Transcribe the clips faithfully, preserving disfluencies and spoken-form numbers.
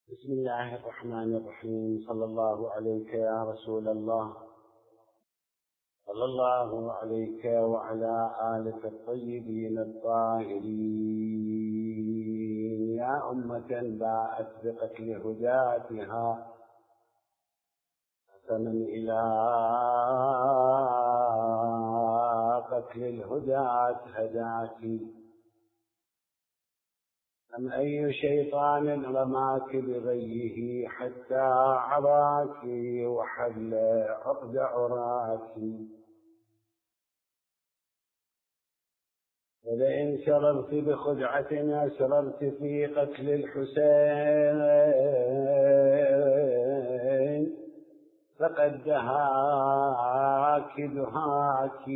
بسم الله الرحمن الرحيم. صلى الله عليك يا رسول الله، صلى الله عليك وعلى آلك الطيبين الطاهرين يا أمة باءت بقتل هداتها حسنا إلى قتل الهداة هداك. أم أي شيطان رماك بغيه حتى عراك وحل عقد عراك. ولئن سررت بخدعة أسررت في قتل الحسين فقد دهاك دهاك.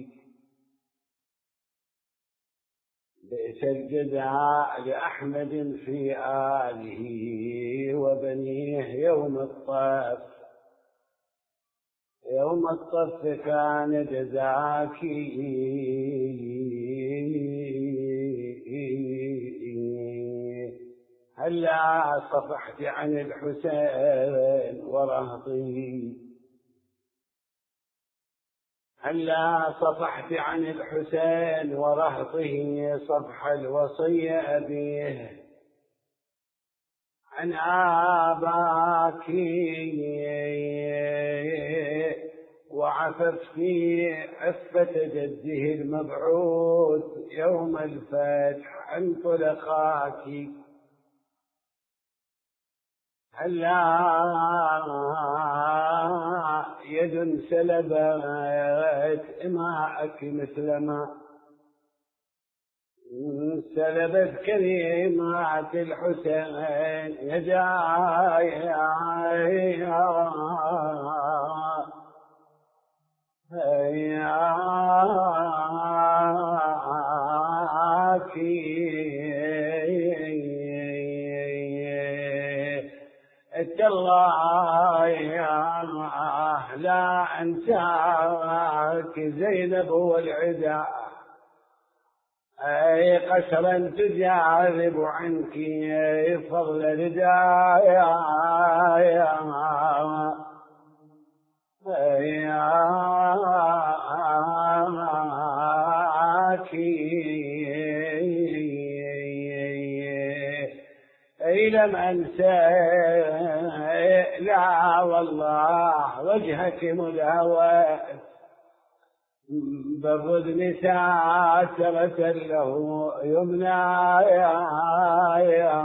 بئس الجزاء لأحمد في آله وبنيه يوم الطف. يوم الطف كان جزاك. هلا صفحت عن الحسين ورهطه، هلا صفحت عن الحسين ورهطه صفح الوصي أبيه عن آباك. وعففت عفة جده المبعوث يوم الفتح عن طلقاك. هلا يد سلبت إماءك مثلما سلبت كلمات الحسين يداي الله يا لا أنساك زينب والعدا، أي قسرا تجاذب عنك فضل ردايا أي لم أنسى لا والله وجهك مدهوى بالردن ساترة له يمنى يا يا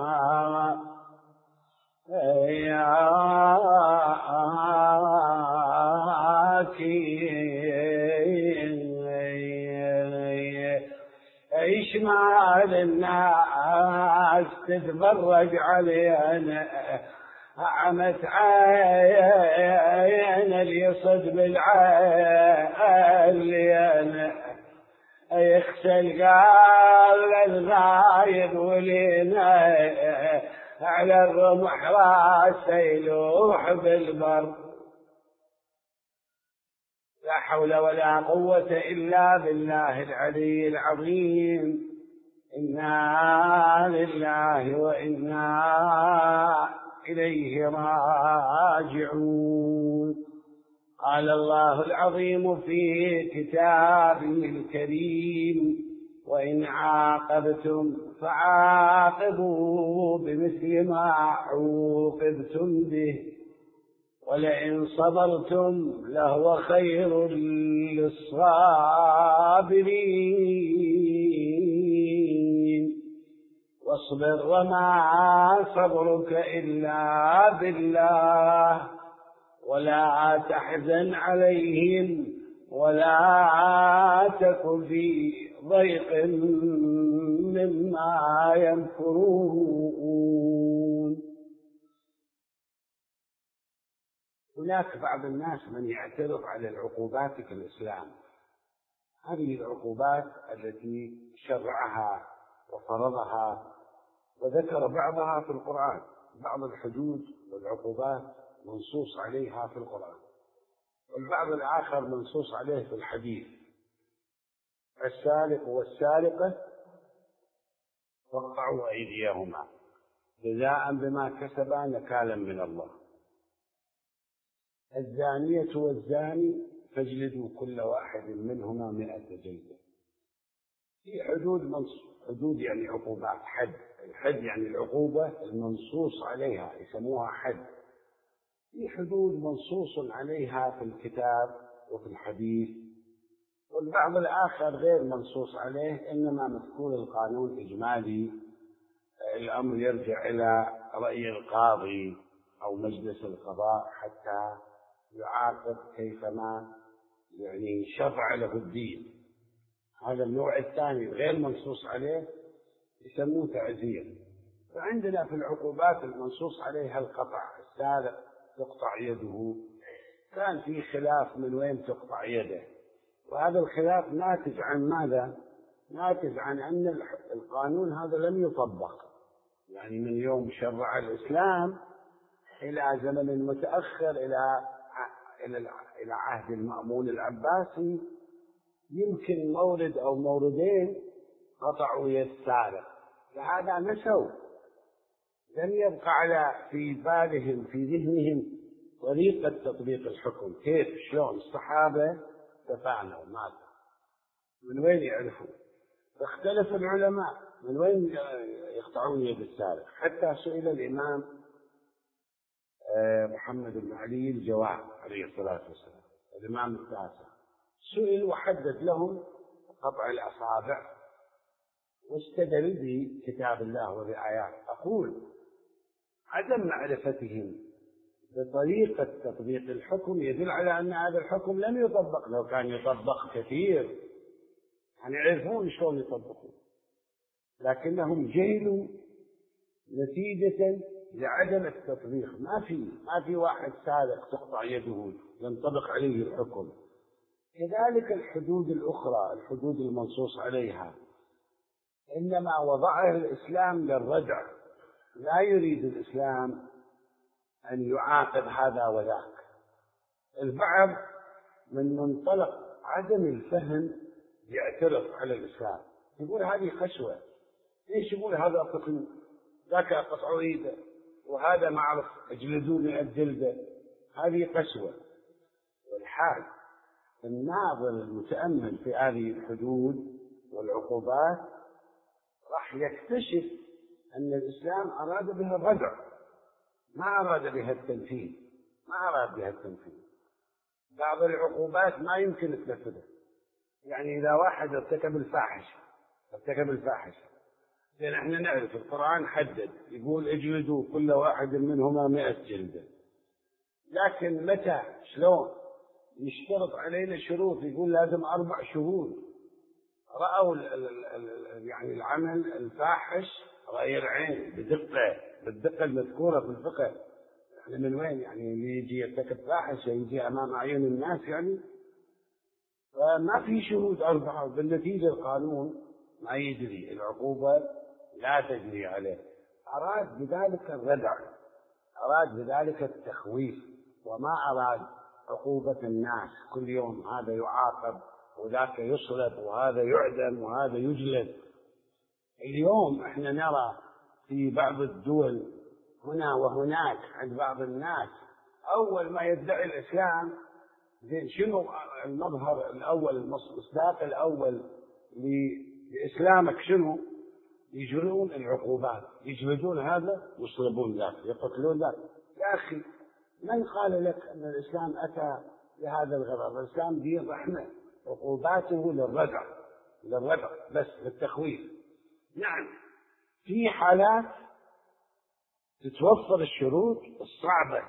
ايش مال الناس تتفرج علينا عمت عين اليصد بالعين يخشى القال الغايب ولينا على الرمح راسه يلوح بالبر. لا حول ولا قوة إلا بالله العلي العظيم. إنا لله وإنا إليه راجعون. قال الله العظيم في كتابه الكريم: وإن عاقبتم فعاقبوا بمثل ما عوقبتم به ولئن صبرتم لهو خير للصابرين. واصبر وما صبرك إلا بالله ولا تحزن عليهم ولا تك في ضيق مما يمكرون. هناك بعض الناس من يعترض على العقوبات في الإسلام. هذه العقوبات التي شرعها وفرضها وذكر بعضها في القرآن، بعض الحدود والعقوبات منصوص عليها في القرآن، والبعض الآخر منصوص عليه في الحديث: السارق والسارقة فاقطعوا أيديهما جزاء بما كسبا نكالا من الله. الزانية والزاني فاجلدوا كل واحد منهما مئة جلدة. في حدود منصوص، حدود يعني عقوبات، حد. الحد يعني العقوبة المنصوص عليها، يسموها حد. في حدود منصوص عليها في الكتاب وفي الحديث، والبعض الآخر غير منصوص عليه، إنما مذكور القانون إجمالي، الأمر يرجع إلى رأي القاضي أو مجلس القضاء حتى يعاقب كيفما يعني شرع له الدين. هذا النوع الثاني غير منصوص عليه يسموه تعزير. فعندنا في العقوبات المنصوص عليها القطع، السارق تقطع يده، كان في خلاف من وين تقطع يده، وهذا الخلاف ناتج عن ماذا؟ ناتج عن أن القانون هذا لم يطبق، يعني من يوم شرع الإسلام إلى زمن متأخر، إلى إلى عهد المأمون العباسي، يمكن مورد أو موردين قطعوا يد سارق، فهذا نسوا، لم يبقى على في بالهم في ذهنهم طريقة تطبيق الحكم، كيف شلون الصحابة تفاعلوا ماذا، من وين يعرفوا؟ فاختلف العلماء من وين يقطعون يد السارق، حتى سئل الإمام محمد بن علي الجواد عليه الصلاة والسلام، الإمام التاسع، سئل وحدد لهم قطع الأصابع، واستدل بكتاب الله وبآيات. أقول عدم معرفتهم بطريقة تطبيق الحكم يدل على أن هذا الحكم لم يطبق. لو كان يطبق كثير يعني يعرفون شلون يطبقون، لكنهم جهلوا نتيجة لعدم التطبيق. ما في ما في واحد سارق تقطع يده ينطبق عليه الحكم. كذلك الحدود الأخرى، الحدود المنصوص عليها، إنما وضعها الإسلام للردع، لا يريد الإسلام أن يعاقب هذا وذاك. البعض من منطلق عدم الفهم يعترض على الإسلام، يقول هذه خشوة، ليش يقول هذا قتل ذاك قطعوا ايده وهذا معرف اجلدوني الجلده، هذه قسوة. والحال الناظر المتأمل في هذه الحدود والعقوبات راح يكتشف أن الإسلام أراد بها الردع، ما أراد بها التنفيذ، ما أراد بها التنفيذ. بعض العقوبات ما يمكن تنفذها، يعني إذا واحد ارتكب الفاحشة ارتكب الفاحشة لأن احنا نعرف القرآن حدد يقول اجلدوا كل واحد منهما مئة جلدة، لكن متى شلون يشترط علينا شروط، يقول لازم أربع شهور رأوا يعني العمل الفاحش رأي العين بدقة بالدقة المذكورة في الفقه. يعني من وين يعني اللي يجي يرتكب فاحشة يجي أمام أعين الناس؟ يعني فما في شهود أربعة، بالنتيجة القانون ما يجري، العقوبة لا تجري عليه. أراد بذلك الردع، أراد بذلك التخويف، وما أراد عقوبة الناس كل يوم هذا يعاقب وذاك يصلب وهذا يعدم وهذا يجلد. اليوم احنا نرى في بعض الدول هنا وهناك عند بعض الناس أول ما يدعي الإسلام شنو المظهر الأول، المصداق الأول لإسلامك شنو؟ يجرون العقوبات، يجلدون هذا ويصلبون ذاك يقتلون ذاك. يا أخي من قال لك أن الإسلام أتى لهذا الغرض؟ الإسلام دين رحمة، عقوباته للردع للردع بس للتخويف. نعم في حالات تتوفر الشروط الصعبة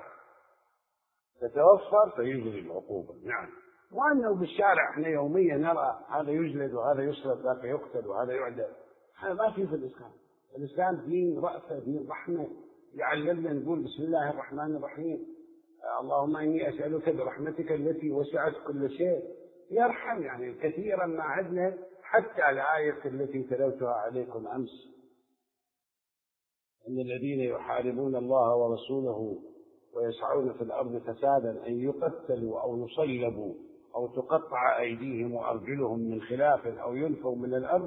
تتوفر فيجري العقوبة. نعم، وأنه بالشارع احنا يوميا نرى هذا يجلد وهذا يصلب ذاك يقتل وهذا يعدم، هذا ما في في الإسلام. الإسلام دين رأفة دين رحمة، يعلمنا نقول بسم الله الرحمن الرحيم اللهم إني أسألك برحمتك التي وسعت كل شيء، يرحم. يعني كثيرا ما عدنا حتى الآية التي تلوتها عليكم أمس، إن الذين يحاربون الله ورسوله ويسعون في الأرض فسادا أن يقتلوا أو يصلبوا أو تقطع أيديهم وأرجلهم من خلاف أو ينفوا من الأرض،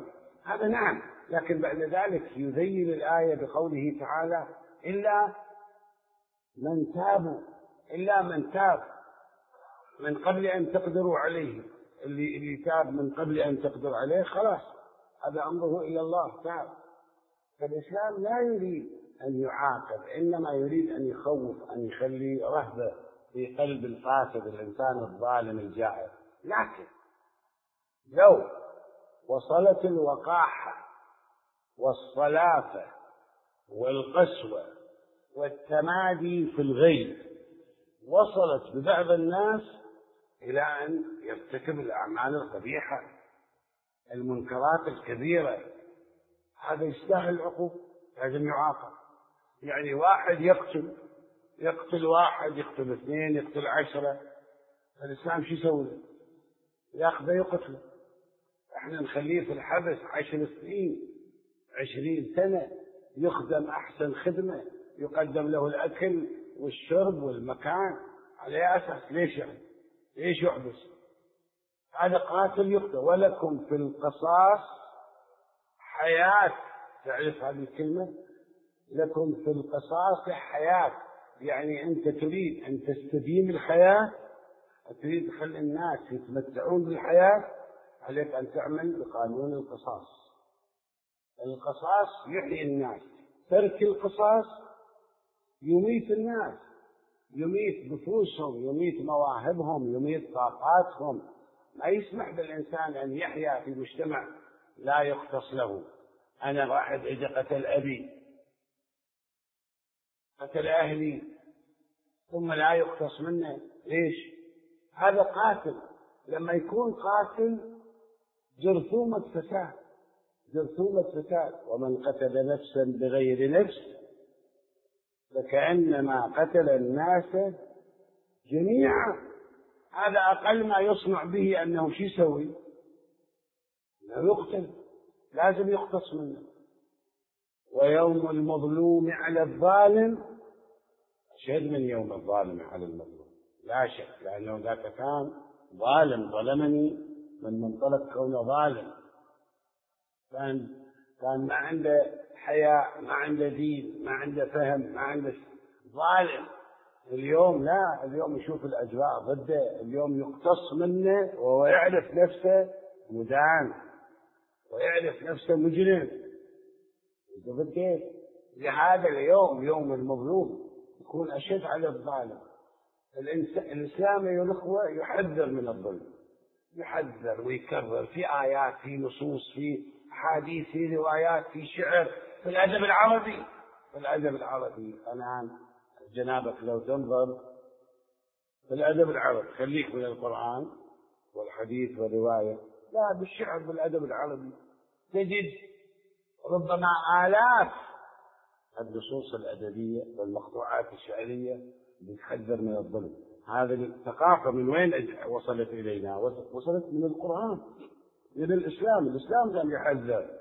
هذا نعم، لكن بعد ذلك يذيل الآية بقوله تعالى إلا من تابوا، إلا من تاب من قبل أن تقدروا عليه. اللي, اللي تاب من قبل أن تقدر عليه خلاص هذا أمره إلى الله تاب. فالإسلام لا يريد أن يعاقب، إنما يريد أن يخوف، أن يخلي رهبة في قلب الفاسد الإنسان الظالم الجائر. لكن لو وصلت الوقاحة والصلافة والقسوة والتمادي في الغي وصلت ببعض الناس إلى أن يرتكب الأعمال القبيحة المنكرات الكبيرة، هذا يستاهل العقوبة، لازم يعاقب. يعني واحد يقتل يقتل واحد، يقتل اثنين، يقتل عشرة، الإسلام شو يسوي؟ ياخذه يقتله. احنا نخليه في الحبس عشر سنين عشرين سنة يخدم أحسن خدمة، يقدم له الأكل والشرب والمكان، على أساس ليش يعني؟ ليش يحبس؟ هذا قاتل يقتل. ولكم في القصاص حياة، تعرف هذه الكلمة؟ لكم في القصاص حياة، يعني أنت تريد أن تستديم الحياة، تريد تخلي الناس يتمتعون بالحياة، عليك أن تعمل بقانون القصاص. القصاص يحيي الناس، ترك القصاص يميت الناس، يميت نفوسهم، يميت مواهبهم، يميت طاقاتهم. ما يسمح بالإنسان أن يحيا في مجتمع لا يقتص له. أنا واحد إذا قتل أبي قتل أهلي ثم لا يقتص منه، ليش؟ هذا قاتل. لما يكون قاتل جرثومة فساد، جرثومة فساد. ومن قتل نفسا بغير نفس فكأنما قتل الناس جميعا. هذا أقل ما يصنع به أنه شو يسوي؟ أنه يقتل، لازم يقتص منه. ويوم المظلوم على الظالم أشد من يوم الظالم على المظلوم، لا شك، لأنه ذاك كان ظالم ظلمني من منطلق كونه ظالم، كان كان ما عنده حياء، ما عنده دين، ما عنده فهم، ما عنده ظالم. اليوم لا، اليوم يشوف الأجواء ضده، اليوم يقتص منه وهو يعرف نفسه مدان ويعرف نفسه مجرم. كيف؟ لهذا اليوم يوم المظلوم يكون أشد على الظالم. الإسلام يا الأخوة يحذر من الظلم، يحذر ويكرر في آيات، في نصوص، في حديث، في روايات، في شعر، في الأدب العربي. في الأدب العربي الآن جنابك لو تنظر في الأدب العربي، خليك من القرآن والحديث والرواية، لا، بالشعر، بالأدب العربي تجد ربما آلاف النصوص الأدبية والمقطوعات الشعرية بتحذر من الظلم. هذه الثقافة من وين وصلت إلينا؟ وصلت من القرآن، من الإسلام. الإسلام كان يحذر،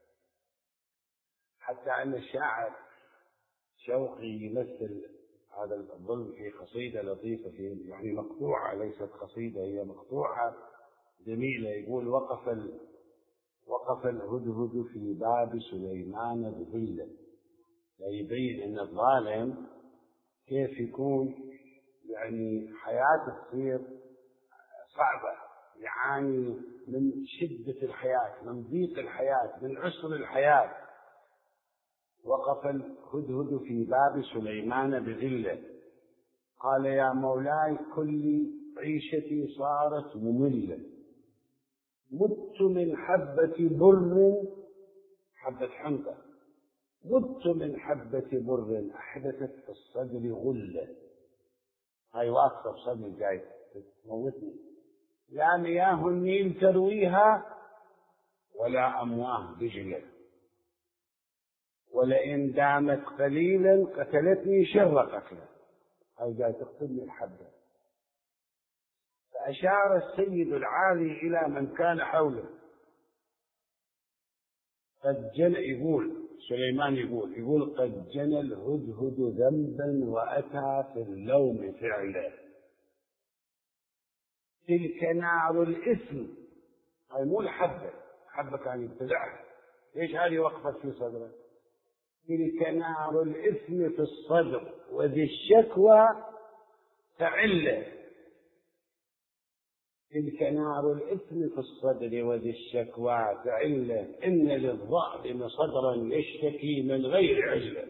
حتى أن الشاعر شوقي يمثل هذا الظلم في قصيدة لطيفة، في يعني مقطوعة، ليست قصيدة، هي مقطوعة جميلة. يقول: وقف ال... وقف الهدهد في باب سليمان بظله. يبين أن الظالم كيف يكون يعني حياته تصير صعبة، يعاني من شدة الحياة، من ضيق الحياة، من عسر الحياة. وقف الهدهد في باب سليمان بظله قال: يا مولاي كل عيشتي صارت مملة، مت من حبة بر، حبة حنطة، مت من حبة بر أحدثت في الصدر غلة. هاي واقفة بصدري جاي تموتني. لا مياه النيل ترويها ولا أمواه دجلة، ولئن دامت قليلا قتلتني شر قتله. هاي جاي تقتلني الحبة. فأشار السيد العالي إلى من كان حوله، قد جنى، يقول سليمان يقول يقول قد جنى الهدهد ذنبا وأتى في اللوم فعلا، تلك نار الإثم. هاي مو الحبة، حبة كان يبتلعها، ليش هذه وقفت في صدرك؟ تلك نار الإثم في الصدر وذي الشكوى تعله. تلك نار الإثم في الصدر وذي الشكوى تعله، إن للظالم صدرا يشتكي من غير علة.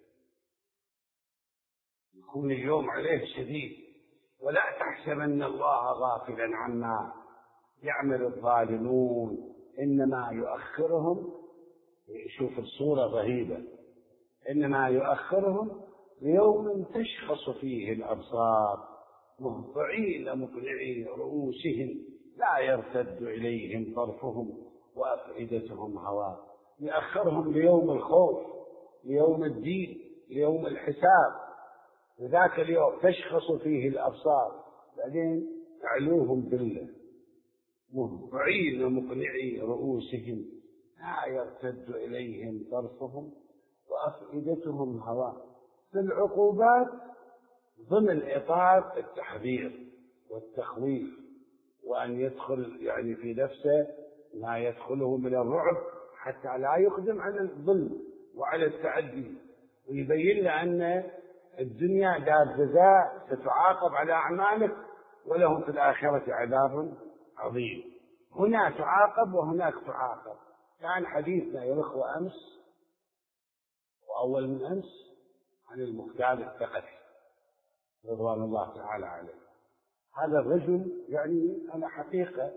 يكون اليوم عليه شديد، ولا تحسبن الله غافلا عما يعمل الظالمون، إنما يؤخرهم. شوف الصورة رهيبة، إنما يؤخرهم ليوم تشخص فيه الأبصار مهطعين مقنعي رؤوسهم لا يرتد إليهم طرفهم وأفئدتهم هواء. يؤخرهم ليوم الخوف، ليوم الدين، ليوم الحساب. وذاك اليوم تشخص فيه الأبصار، بعدين تعلوهم ذلة مهطعين مقنعي رؤوسهم لا يرتد إليهم طرفهم وأفئدتهم هواء. في العقوبات ضمن إطار التحذير والتخويف، وأن يدخل يعني في نفسه ما يدخله من الرعب حتى لا يقدم على الظلم وعلى التعدي، ويبين له أن الدنيا دار جزاء ستعاقب على أعمالك، ولهم في الآخرة عذاب عظيم. هنا تعاقب وهناك تعاقب. كان حديثنا يا إخوة أمس وأول من أمس عن المختار الثقفي رضوان الله تعالى عليه. هذا الرجل يعني أنا حقيقة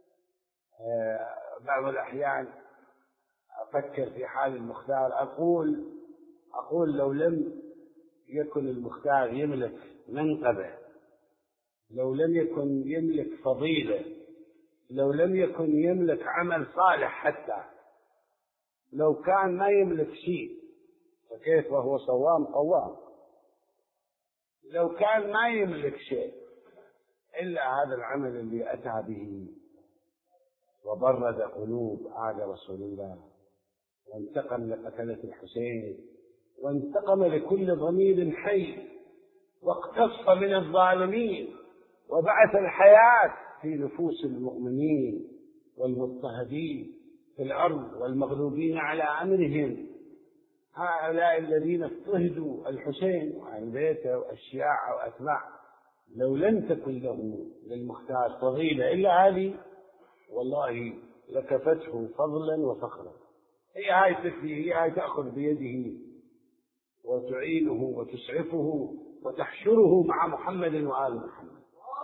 بعض الأحيان أفكر في حال المختار، أقول أقول لو لم يكن المختار يملك منقبة، لو لم يكن يملك فضيلة، لو لم يكن يملك عمل صالح، حتى لو كان ما يملك شيء فكيف وهو صوام قوام؟ لو كان ما يملك شيء إلا هذا العمل اللي أتى به وبرد قلوب آل رسول الله، وانتقم لقتلة الحسين، وانتقم لكل ضمير حي، واقتص من الظالمين، وبعث الحياة في نفوس المؤمنين والمضطهدين في الأرض والمغلوبين على أمرهم. هؤلاء الذين اضطهدوا الحسين وعن بيته والشيعة وأتباعه، لو لم تكن له للمختار فضيلة إلا هذه والله لكفته فضلا وفخرا. هي هاي تكفي، هي هاي تأخذ بيده وتعينه وتسعفه وتحشره مع محمد وآل محمد.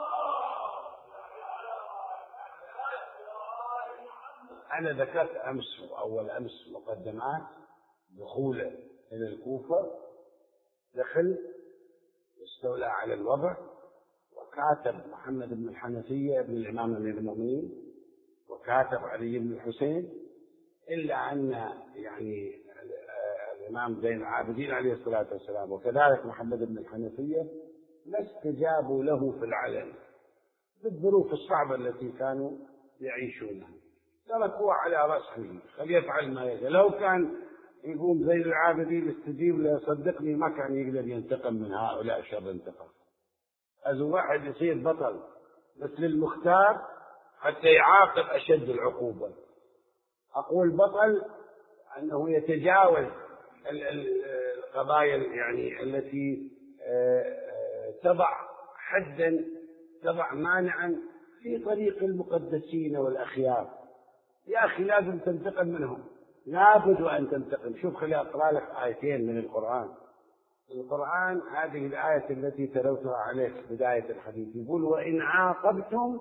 أنا ذكرت أمس وأول أمس مقدمات دخوله إلى الكوفة، دخل واستولى على الوضع، وكاتب محمد بن الحنفية ابن الإمام أمير المؤمنين، وكاتب علي بن الحسين، إلا أن يعني الإمام زين العابدين عليه الصلاة والسلام وكذلك محمد بن الحنفية ما استجابوا له في العلن بالظروف الصعبة التي كانوا يعيشونها، تركوه على رأسه فليفعل ما يشاء. لو كان يقوم زين العابدين يستجيب له صدقني ما كان يقدر ينتقم من هؤلاء شر انتقم. أزو واحد يصير بطل مثل المختار حتى يعاقب أشد العقوبة. أقول بطل أنه يتجاوز القضايا يعني التي تضع حدا، تضع مانعا في طريق المقدسين والأخيار. يا أخي لازم تنتقم منهم، لابد أن تنتقم. شوف خلي أقرأ لك آيتين من القرآن. القرآن هذه الآية التي تلوتها عليك بداية الحديث، يقول وإن عاقبتم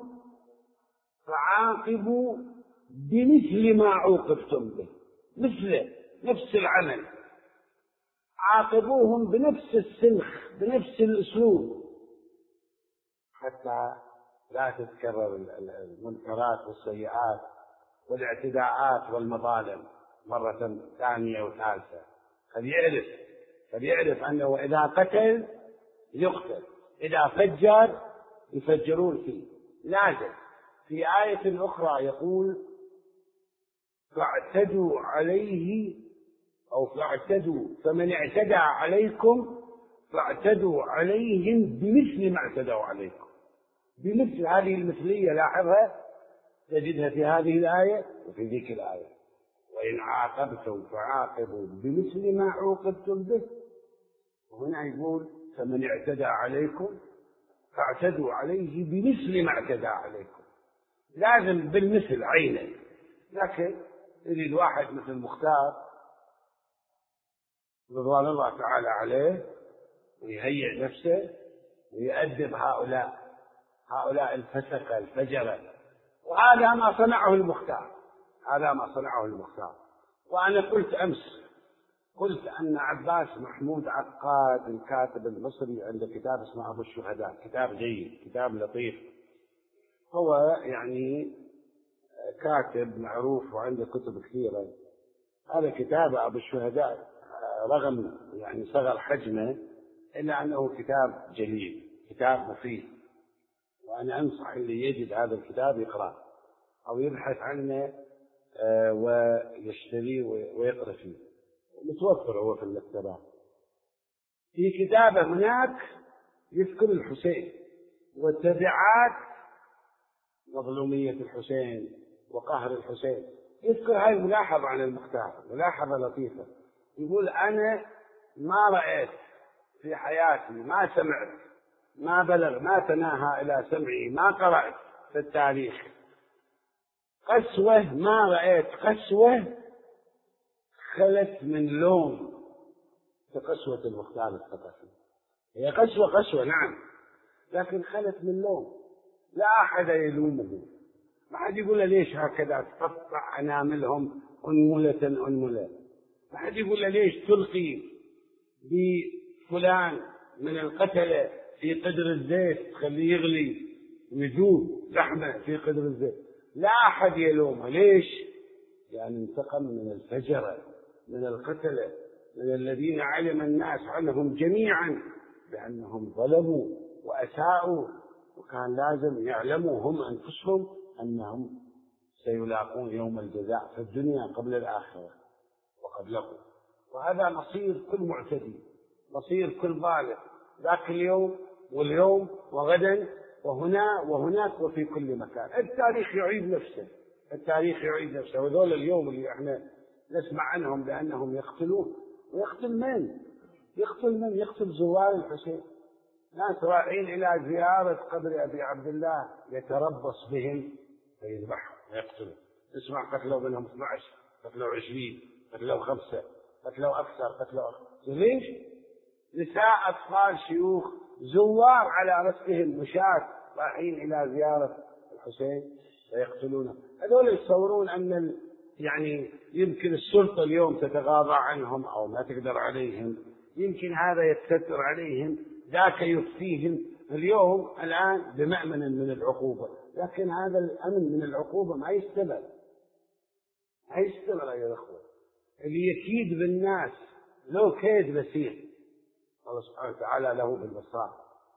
فعاقبوا بمثل ما عوقبتم به، مثله نفس العمل، عاقبوهم بنفس السلخ بنفس الأسلوب حتى لا تتكرر المنكرات والسيئات والاعتداءات والمظالم مرة ثانية وثالثة. فليعرف فليعرف أنه إذا قتل يقتل، إذا فجر يفجرون فيه. لازم. في آية أخرى يقول فاعتدوا عليه أو فاعتدوا فمن اعتدى عليكم فاعتدوا عليهم بمثل ما اعتدوا عليكم. بمثل، هذه المثلية لاحظها تجدها في هذه الآية وفي ذيك الآية. وإن عاقبتم فعاقبوا بمثل ما عوقبتم به. وهنا يقول فمن اعتدى عليكم فاعتدوا عليه بمثل ما اعتدى عليكم، لازم بالمثل عينه. لكن يريد واحد مثل مختار رضوان الله تعالى عليه ويهيئ نفسه ويؤدب هؤلاء هؤلاء الفسقة الفجرة، وهذا ما صنعه المختار، هذا ما صنعه المختار. وأنا قلت أمس، قلت أن عباس محمود عقاد الكاتب المصري عنده كتاب اسمه أبو الشهداء، كتاب جيد، كتاب لطيف، هو يعني كاتب معروف وعنده كتب كثيرة. هذا كتاب أبو الشهداء رغم يعني صغر حجمه إلا أنه كتاب جليل، كتاب مفيد، وأنا أنصح اللي يجد هذا الكتاب يقرأ أو يبحث عنه ويشتريه ويقرأ فيه، متوفر هو في المكتبات. في كتابه هناك يذكر الحسين وتبعات مظلومية الحسين وقهر الحسين، يذكر هاي الملاحظة عن المختار، ملاحظة لطيفة. يقول أنا ما رأيت في حياتي، ما سمعت، ما بلغ، ما تناهى إلى سمعي، ما قرأت في التاريخ قسوة، ما رأيت قسوة خلت من لوم كقسوة المختار الثقفي. هي قسوة قسوة نعم، لكن خلت من لوم، لا أحد يلومه، ما حد يقول له ليش هكذا تقطع أناملهم أنملة أنملة، ما حد يقول له ليش تلقي بفلان من القتلة في قدر الزيت تخليه يغلي ويذوب لحمة في قدر الزيت، لا أحد يلومه. ليش؟ يعني انتقم من الفجرة، من القتلة، من الذين علم الناس عنهم جميعا بأنهم ظلموا وأساءوا، وكان لازم يعلموا هم أنفسهم أنهم سيلاقون يوم الجزاء في الدنيا قبل الآخرة وقد لقوا. وهذا مصير كل معتدي، مصير كل ظالم، ذاك اليوم واليوم وغدا وهنا وهناك وفي كل مكان. التاريخ يعيد نفسه، التاريخ يعيد نفسه. وذول اليوم اللي احنا نسمع عنهم بأنهم يقتلون، ويقتل من؟ يقتل من؟ يقتل زوار الحسين، ناس رايحين إلى زيارة قبر أبي عبد الله يتربص بهم فيذبحهم ويقتلهم. اسمع قتلوا منهم اثني عشر، قتلوا عشرين، قتلوا خمسة، قتلوا أكثر، قتلوا أكثر. ليش؟ نساء، أطفال، شيوخ، زوار على رأسهم مشاة رايحين إلى زيارة الحسين فيقتلونه. هذول يتصورون أن يعني يمكن السلطة اليوم تتغاضى عنهم أو ما تقدر عليهم، يمكن هذا يستتر عليهم، ذاك يكفيهم. اليوم الآن بمأمن من العقوبة، لكن هذا الأمن من العقوبة ما يستمر، ما يستمر يا أخوة. اللي يكيد بالناس لو كيد بسيط الله سبحانه وتعالى له بالبصار،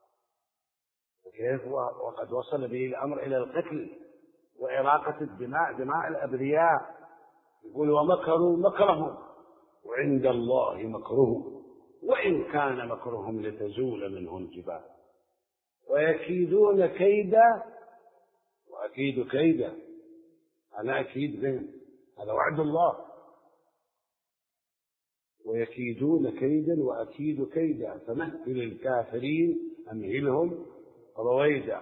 وكيف وقد وصل به الأمر إلى القتل وإراقة الدماء، دماء الأبرياء. يقول ومكروا مكرهم وعند الله مكرهم وإن كان مكرهم لتزول منه الجبال ويكيدون كيدا وأكيد كيدا. أنا أكيد بهم، هذا وعد الله. ويكيدون كيدا وأكيد كيدا فمهل الكافرين أمهلهم رويدا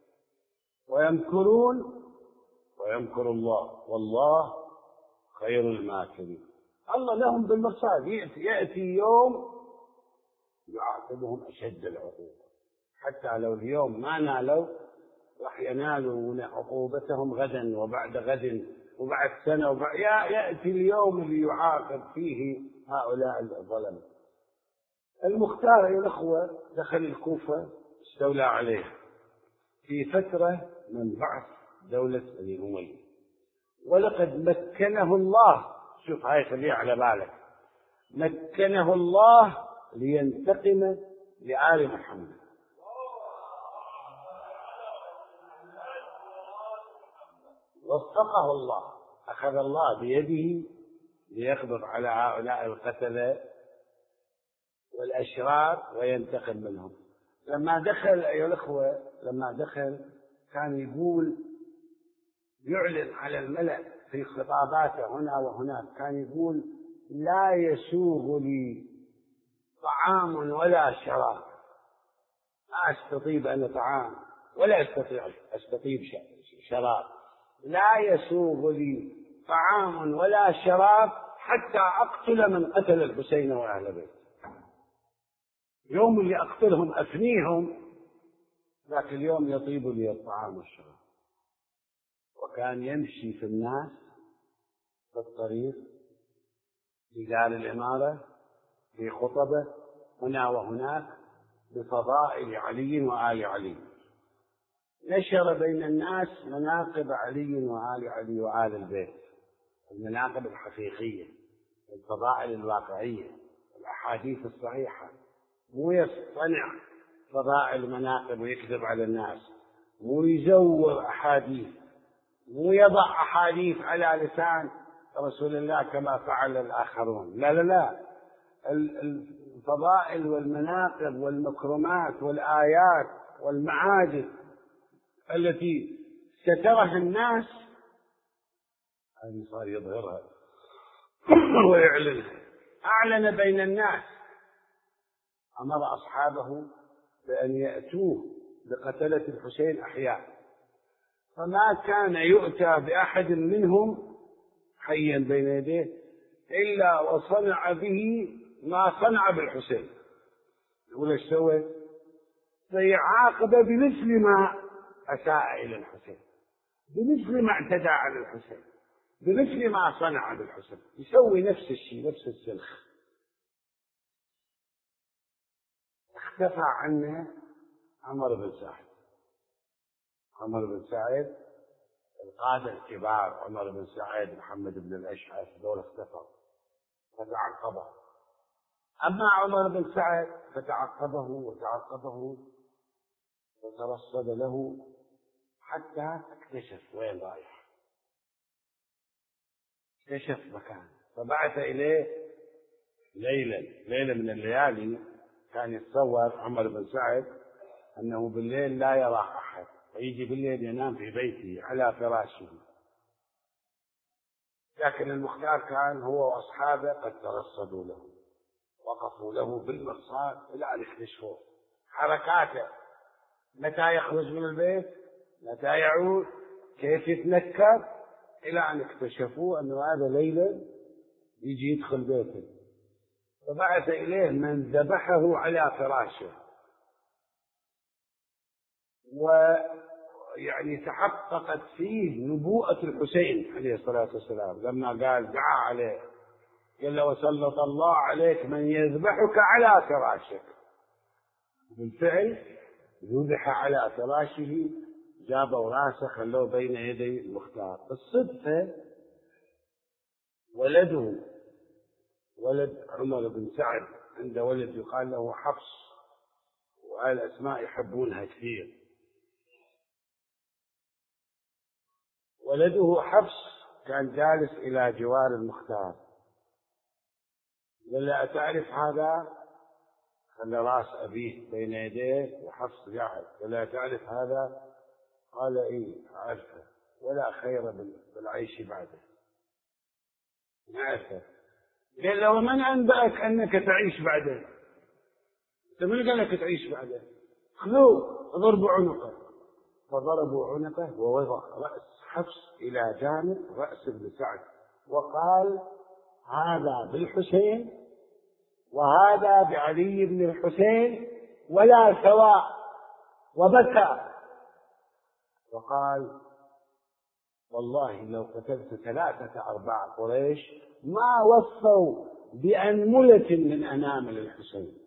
ويمكرون ويمكر الله والله خير الماكرين. الله لهم بالمرصاد، يأتي, يأتي يوم يعاقبهم أشد العقوبة، حتى لو اليوم ما نالوا راح ينالوا عقوبتهم غدا وبعد غد وبعد سنة وبعد يأتي اليوم اللي يعاقب فيه هؤلاء الظلم. المختار يا الأخوة دخل الكوفة استولى عليها في فترة من بعث دولة بني أمية، ولقد مكنه الله، شوف هاي خليها على بالك، مكنه الله لينتقم لآل محمد. وفقه الله، أخذ الله بيده ليقبض على هؤلاء القتلة والأشرار وينتقم منهم. لما دخل أيها الأخوة، لما دخل كان يقول يعلن على الملأ في خطاباته هنا وهناك كان يقول: لا يسوغ لي طعام ولا شراب، ما أستطيب أنا طعام ولا أستطيع أستطيب شراب، لا يسوغ لي طعام ولا شراب حتى أقتل من قتل الحسين وأهل بيته. يوم اللي أقتلهم أفنيهم، ذاك اليوم يطيب لي الطعام والشراب. وكان يمشي في الناس في الطريق، في دار الإمارة، في خطبه هنا وهناك، بفضائل علي وآل علي. نشر بين الناس مناقب علي وآل علي وآل البيت، المناقب الحقيقية، الفضائل الواقعية، الأحاديث الصحيحة. مو يصطنع فضائل مناقب ويكذب على الناس، مو يزور أحاديث، مو يضع أحاديث على لسان رسول الله كما فعل الآخرون. لا لا لا، الفضائل والمناقب والمكرمات والآيات والمعاجز التي سترها الناس، هذه صار يظهرها ويعلنها. أعلن بين الناس، أمر أصحابه بأن يأتوه بقتلة الحسين أحياء، فما كان يؤتى بأحد منهم حيا بين يديه إلا وصنع به ما صنع بالحسين. يقول ايش سوى؟ فيعاقب بمثل ما أساء إلى الحسين، بمثل ما اعتدى على الحسين، بمثل ما صنع بالحسين، يسوي نفس الشيء، نفس السلخ. اختفى عنه عمر بن سعد. عمر بن سعد القادة الكبار، عمر بن سعد، محمد بن الأشعث، دول اختفوا فتعقبه. أما عمر بن سعد فتعقبه وتعقبه وترصد له حتى اكتشف وين رايح، اكتشف مكان، فبعث إليه ليلا ليلة من الليالي. كان يتصور عمر بن سعد أنه بالليل لا يرى أحد، فيجي بالليل ينام في بيته على فراشه، لكن المختار كان هو وأصحابه قد ترصدوا له، وقفوا له بالمرصاد إلى أن اكتشفوا حركاته، متى يخرج من البيت، متى يعود، كيف يتنكر، إلى أن اكتشفوا أنه هذا ليلا يجي يدخل بيته. فبعث إليه من ذبحه على فراشه، ويعني تحققت فيه نبوءة الحسين عليه الصلاة والسلام لما قال دعا عليه، قال له: وسلط الله عليك من يذبحك على فراشك. بالفعل ذبح على فراشه، جابوا راسه خلوه بين يدي المختار. بالصدفة ولده، ولد عمر بن سعد، عنده ولد يقال له حفص، وهاي الأسماء يحبونها كثير. ولده حفص كان جالس إلى جوار المختار، قال له: أتعرف هذا؟ خلى راس أبيه بين يديه وحفص قاعد. قال له: أتعرف هذا؟ قال: إيه أعرفه، ولا خير بالعيش بعده، نعرفه. قال له: ومن أنبأك أنك تعيش بعده؟ أنت من قال لك تعيش بعده؟ خذوه ضربوا عنقه. فضربوا عنقه ووضع رأس حفص إلى جانب رأس ابن سعد، وقال: هذا بالحسين وهذا بعلي بن الحسين ولا سواء، وبكى وقال: والله لو قتلت ثلاثة أرباع قريش ما وفوا بأنملة من أنامل الحسين.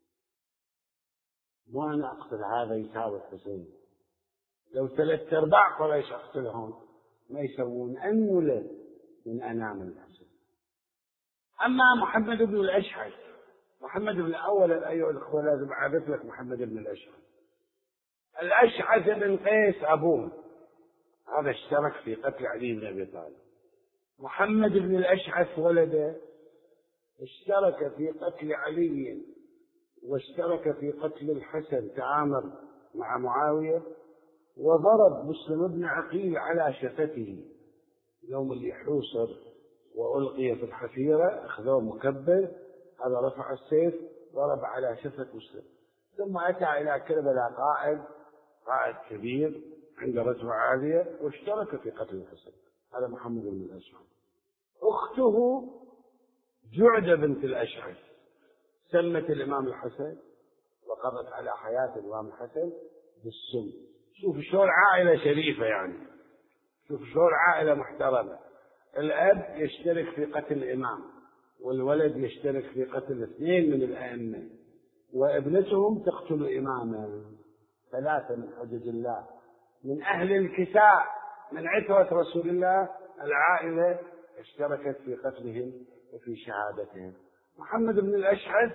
وأنا أقتل هذا يساوي الحسين، لو ثلاثة أرباع قريش أقتلهم ما يسوون أنملة من أنامل الحسين. أما محمد بن الأشعث، محمد بن أولا أيها الأخوة لازم أعرف لك محمد بن الأشعث. الأشعث بن قيس أبوه، هذا اشترك في قتل علي بن أبي طالب. محمد بن الأشعث ولده اشترك في قتل علي، واشترك في قتل الحسن، تعامر مع معاوية، وضرب مسلم بن عقيل على شفته يوم اللي حوصر وألقي في الحفيرة أخذوه مكبل، هذا رفع السيف ضرب على شفة مسلم، ثم أتى إلى كربلاء قائد قائد كبير عنده رتبة عالية واشترك في قتل الحسين. هذا محمد بن الأشعث. أخته جعدة بنت الأشعث سمت الإمام الحسن وقضت على حياة الإمام الحسن بالسم. شوف شلون عائلة شريفة، يعني شوف شلون عائلة محترمة. الأب يشترك في قتل الإمام والولد يشترك في قتل اثنين من الأئمة، وابنتهم تقتل إماما. ثلاثة من حجج الله من أهل الكساء من عترة رسول الله، العائلة اشتركت في قتلهم وفي شهادتهم. محمد بن الأشعث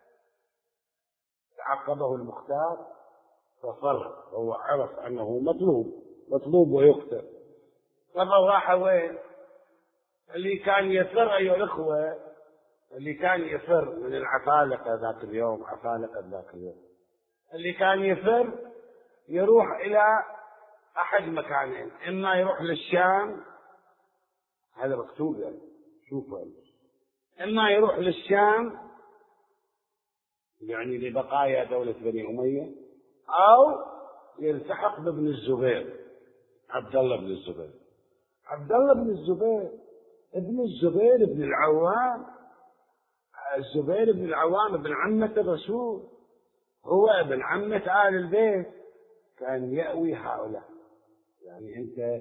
تعقبه المختار ففر، هو عرف أنه مطلوب مطلوب ويقتل. ففر راح وين؟ اللي كان يفر أيها الأخوة، اللي كان يفر من العفالقة ذاك اليوم، عفالقة ذاك اليوم اللي كان يفر يروح إلى أحد مكانين، إما يروح للشام، هذا مكتوب يعني شوفوا، إما يروح للشام يعني لبقايا دولة بني أمية، أو يلتحق بابن الزبير عبد الله بن الزبير. عبد الله بن الزبير ابن الزبير بن العوام، الزبير بن العوام ابن عمة الرسول، هو ابن عمة آل البيت، كان يأوي هؤلاء. يعني أنت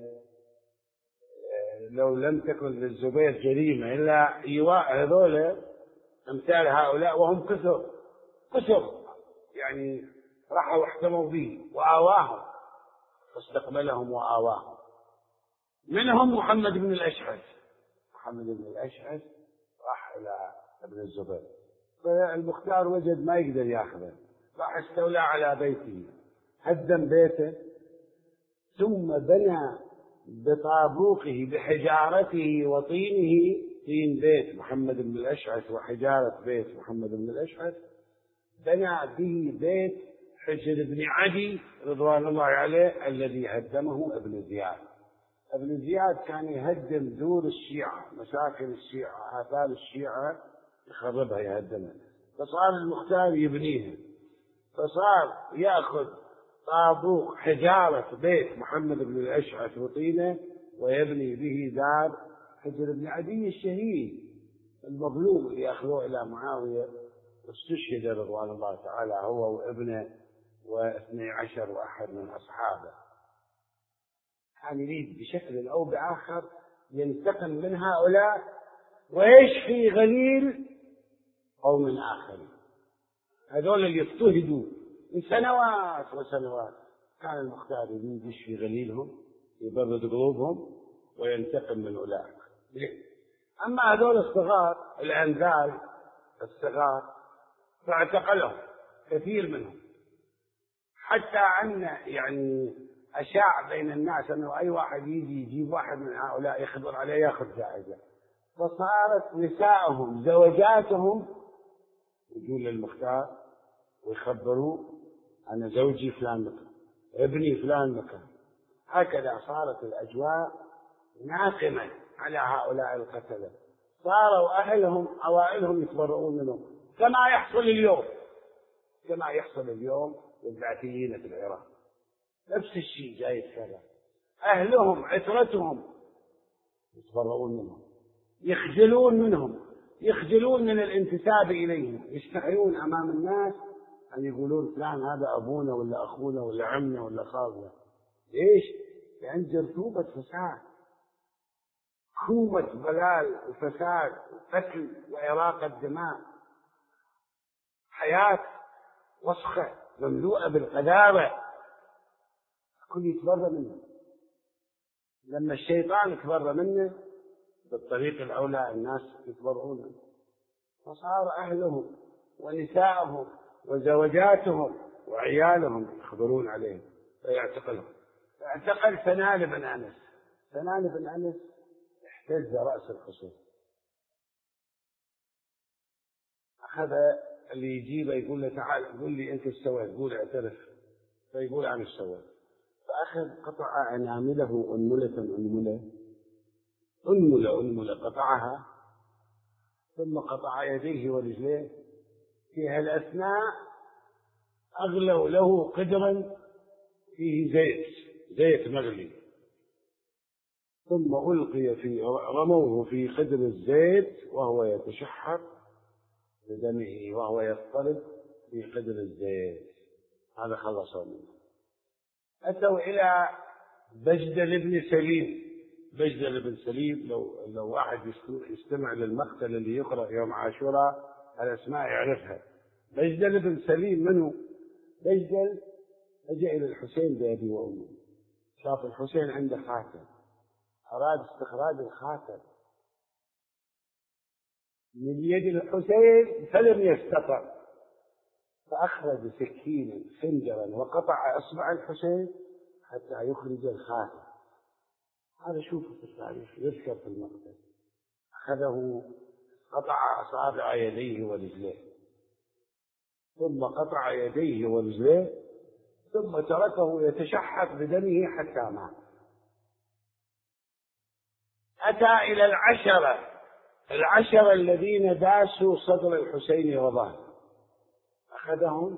لو لم تكن للزبير جريمة إلا إيواء هذول أمثال هؤلاء، وهم كثر كثر يعني راحوا واحتموا به وآواهم واستقبلهم وآواهم. منهم محمد بن الأشعث. محمد بن الأشعث راح إلى ابن الزبير، فالمختار وجد ما يقدر ياخذه، راح استولى على بيته، هدم بيته، ثم بنى بطابوقه بحجارته وطينه، طين بيت محمد بن الأشعث وحجارة بيت محمد بن الأشعث، بنى به بيت حجر بن عدي رضوان الله عليه الذي هدمه ابن زياد. ابن زياد كان يهدم دور الشيعة، مساكن الشيعة، آثار الشيعة يخربها يهدمها، فصار المختار يبنيها، فصار يأخذ طابوق حجارة بيت محمد بن الأشعث وطينه ويبني به دار حجر بن عدي الشهيد المظلوم اللي أخذوه إلى معاوية واستشهد رضوان الله تعالى هو وابنه واثني عشر واحد من أصحابه. كان يريد بشكل أو بآخر ينتقم من هؤلاء ويشفي غليل قوم آخرين. هذول اللي اضطهدوا من سنوات وسنوات، كان المختار يريد يشفي غليلهم، يبرد قلوبهم وينتقم من أولئك. أما هذول الصغار الأنذال الصغار فاعتقلهم كثير منهم، حتى أن يعني أشاع بين الناس أنه أي واحد يجي يجيب واحد من هؤلاء يخبر عليه يأخذ جائزة، فصارت نسائهم زوجاتهم يجون للمختار ويخبروا أن زوجي فلان مكان، ابني فلان مكان. هكذا صارت الأجواء ناقمة على هؤلاء القتلة، صاروا أهلهم أوائلهم يتبرؤون منهم، كما يحصل اليوم كما يحصل اليوم للبعثيين في العراق، نفس الشيء جاي كذا، أهلهم عترتهم يتبرؤون منهم، يخجلون منهم، يخجلون من الانتساب إليهم، يستحيون أمام الناس أن يقولون فلان هذا أبونا ولا أخونا ولا عمنا ولا خالنا. ليش؟ لأن جرثوبة فساد، كومة ضلال وفساد وقتل وإراقة دماء، حياة وسخة مملوءة بالقذارة، الكل يتبرى منه. لما الشيطان يتبرى منه بالطريق الأولى الناس يتبرؤون منه، فصار أهلهم ونسائهم وزوجاتهم وعيالهم يخبرون عليهم فيعتقلهم. فاعتقل سنان بن أنس. سنان بن أنس احتز رأس الخصوم، أخذ اللي يجيبه يقول له تعال قول لي أنت ايش سويت، قول اعترف، فيقول أنا ايش سويت، فأخذ قطع أنامله أنملة أنملة أنمل أنمل قطعها، ثم قطع يديه ورجليه. في هالأثناء أغلوا له قدرا فيه زيت زيت مغلي، ثم ألقي في رموه في قدر الزيت وهو يتشحر بدمه وهو يضطرب في قدر الزيت. هذا خلصوا منه. أتوا إلى بجدل بن سليم. بجدل بن سليم، لو لو واحد يستمع للمقتل اللي يقرأ يوم عاشوراء الأسماء يعرفها. بجدل بن سليم منه؟ بجدل أجى إلى الحسين بأبي وأمه، شاف الحسين عنده خاتم، أراد استخراج الخاتم من يد الحسين فلم يستطع، فأخرج سكينا خنجرا وقطع أصبع الحسين حتى يخرج الخاتم. هذا شوفوا في التاريخ يذكر في المقتل. أخذه قطع أصابع يديه ورجليه، ثم قطع يديه ورجليه، ثم تركه يتشحط بدمه حتى مات. أتى إلى العشرة العشرة الذين داسوا صدر الحسين وظهره، أخذهم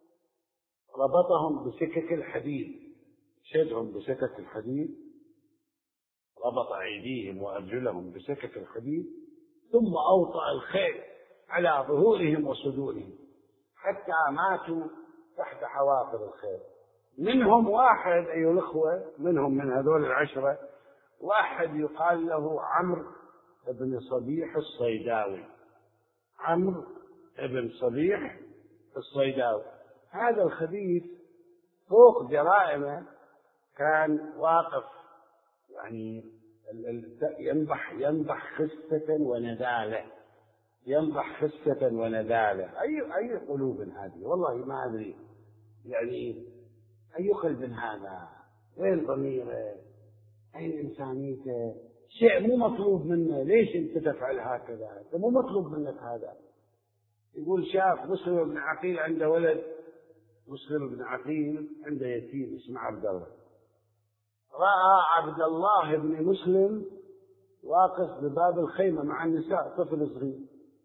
ربطهم بسكك الحديد، شدهم بسكك الحديد، ربط أيديهم وأرجلهم بسكك الحديد، ثم أوطأ الخيل على ظهورهم وصدورهم حتى ماتوا تحت حوافر الخيل. منهم واحد أيها الأخوة، منهم من هذول العشرة واحد يقال له عمرو بن صبيح الصيداوي. عمرو بن صبيح الصيداوي هذا الخبيث فوق جرائمه كان واقف، يعني ينضح ينضح خسة وندالة، ينضح خسة وندالة. أي أي قلوب هذه؟ والله ما أدري، يعني أي قلب هذا؟ وين ضميره؟ أين إنسانيته؟ شيء مو مطلوب منه. ليش أنت تفعل هكذا؟ أنت مو مطلوب منك هذا. يقول شاف مسلم بن عقيل عنده ولد، مسلم بن عقيل عنده يتيم اسمه عبد الله، رأى عبد الله بن مسلم واقف بباب الخيمة مع النساء، طفل صغير،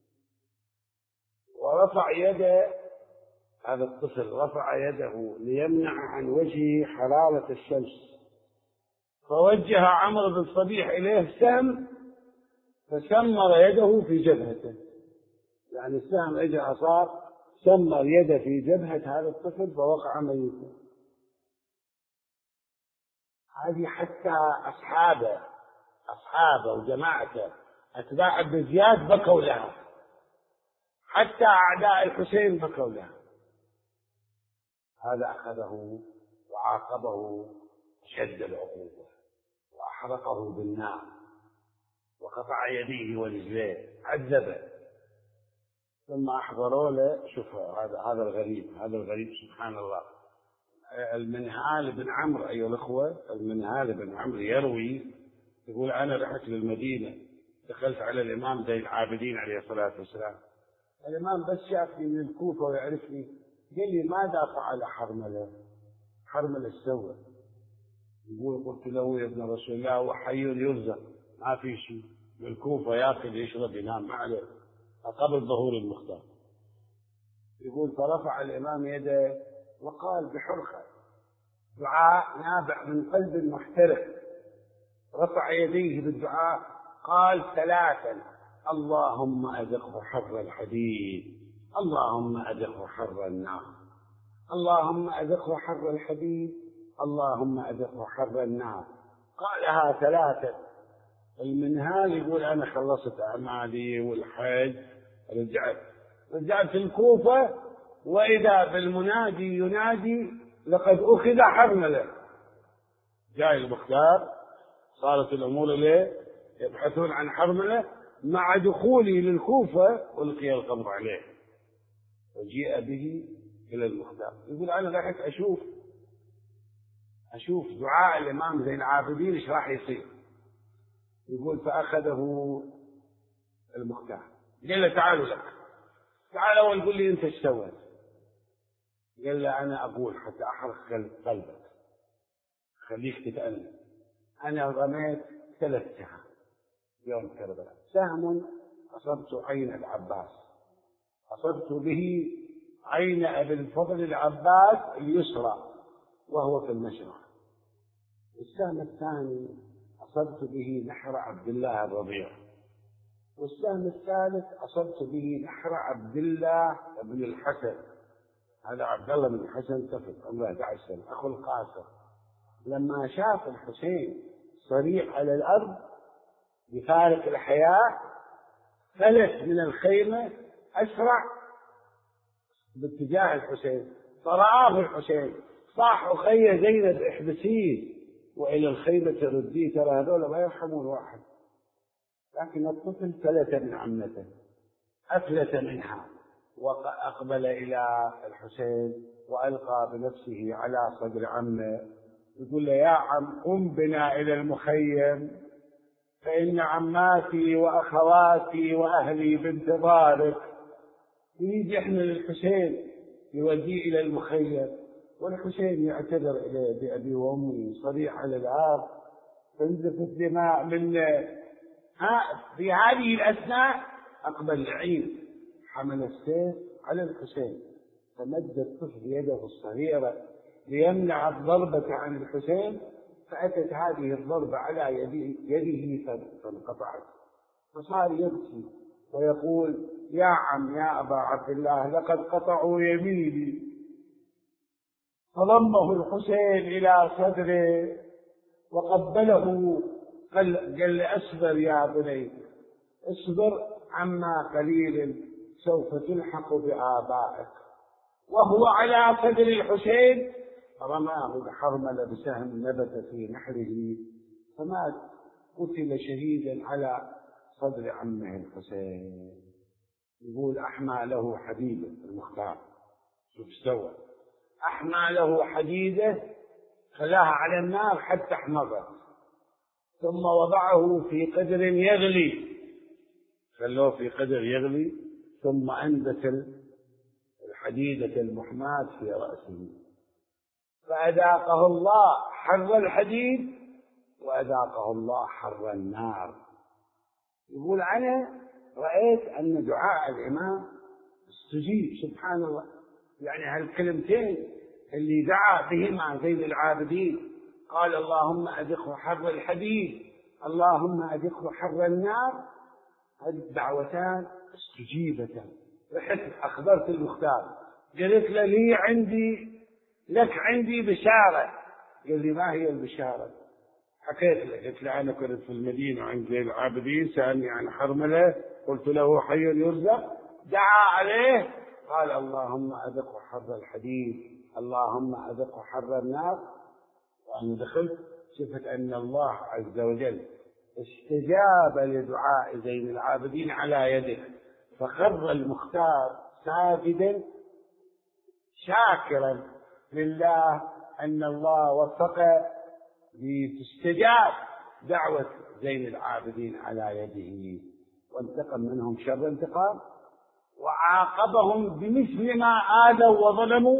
ورفع يده، هذا الطفل رفع يده ليمنع عن وجهه حرارة الشمس، فوجه عمرو بن صبيح إليه سهم فسمر يده في جبهته، يعني السهم اجى أصاب سمر يده في جبهة هذا الطفل فوقع ميتا. هذه حتى أصحابه أصحابه وجماعته أتباع ابن زياد بكوا لها، حتى أعداء الحسين بكوا لها. هذا أخذه وعاقبه شد العقوبة وأحرقه بالنار وقطع يديه ورجليه، عذبه. ثم أحضروا له، شوف هذا هذا الغريب هذا الغريب سبحان الله. المنهال بن عمرو أيها الأخوة، المنهال بن عمرو يروي، يقول أنا رحت للمدينة، دخلت على الإمام زين العابدين عليه الصلاة والسلام. الإمام بس شافني من الكوفة ويعرفني، قال لي ماذا فعل حرملة؟ حرملة سوى. يقول قلت له يا ابن رسول الله وحي يرزق، ما في شيء، من الكوفة يأكل يشرب ينام ما عليه، قبل ظهور المختار. يقول فرفع الإمام يده وقال بحرقة دعاء نابع من قلب محترق، رفع يديه بالدعاء قال ثلاثا: اللهم أذقه حر الحديد، اللهم أذقه حر النار، اللهم أذقه حر الحديد، اللهم أذقه حر النار. قالها ثلاثا. المنهال يقول أنا خلصت أعمالي والحج، رجعت رجعت الكوفة وإذا بالمنادي ينادي لقد أخذ حرملة. جاء المختار، صارت الأمور ليه يبحثون عن حرملة. مع دخولي للكوفة ألقي القبض عليه وجيء به إلى المختار. يقول أنا رحت أشوف أشوف دعاء الإمام زين العابدين إيش راح يصير. يقول فأخذه المختار قال له تعالوا لك، تعال أول قل لي أنت ايش سويت. قال له أنا أقول حتى أحرق قلبك خليك تتألم، أنا رميت ثلاث سهم يوم كربلاء، سهم أصبت عين العباس، أصبت به عين أبي الفضل العباس اليسرى وهو في المشرق. والسهم الثاني أصبت به نحر عبد الله الرضيع. والسهم الثالث أصبت به نحر عبد الله بن الحسن، هذا عبد الله بن الحسن طفل عمره أحد عشر سنة أخو القاسم، لما شاف الحسين صريح على الأرض بفارق الحياة فلت من الخيمة أسرع باتجاه الحسين، فرآه الحسين صاح أخي زينب احبسيه وإلى الخيمة رديه، ترى هذول ما يرحمون واحد. لكن الطفل فلت من عمته، أفلت منها وأقبل إلى الحسين وألقى بنفسه على صدر عمه، يقول له يا عم قم بنا إلى المخيم فإن عماتي وأخواتي وأهلي بانتظارك. يريد يحمل الحسين يوديه إلى المخيم، والحسين يعتذر إليه بأبي وأمي صريح على الأرض تنزف الدماء منه. في هذه الأثناء أقبل لعين حمل السيف على الحسين، فمد الطفل يده الصغيرة ليمنع الضربة عن الحسين، فأتت هذه الضربة على يده فانقطعت، فصار يبكي ويقول يا عم يا أبا عبد الله لقد قطعوا يميني. فضمه الحسين إلى صدره وقبله، قال قال أصبر يا بني اصبر عما قليل سوف تلحق بآبائك. وهو على صدر الحسين رماه الحرملة بسهم نبت في نحره فمات، قتل شهيدا على صدر عمه الحسين. يقول أحمى له حديدة المختار، شوف سوى أحمى له حديدة خلاها على النار حتى احمضت، ثم وضعه في قدر يغلي، خلوه في قدر يغلي، ثم أنبت الحديدة المحماة في رأسه، فأذاقه الله حر الحديد وأذاقه الله حر النار. يقول أنا رأيت أن دعاء الإمام استجيب سبحان الله، يعني هالكلمتين اللي دعا بهما زين العابدين، قال اللهم أذقه حر الحديد اللهم أذقه حر النار، الدعوتان استجيبتا. رحت أخبرت المختار قلت له لي عندي لك عندي بشارة. قال لي ما هي البشارة؟ حكيت له، قلت له أنا كنت في المدينة عند زين العابدين سألني عن حرملة قلت له حي يرزق، دعا عليه قال اللهم أذقه حر الحديد اللهم أذقه حر النار. وأنا دخلت شفت أن الله عز وجل استجاب لدعاء زين العابدين على يده، فخر المختار ساجدا شاكرا لله أن الله وفقه لاستجاب دعوة زين العابدين على يده، وانتقم منهم شر انتقام، وعاقبهم بمثل ما آذوا وظلموا،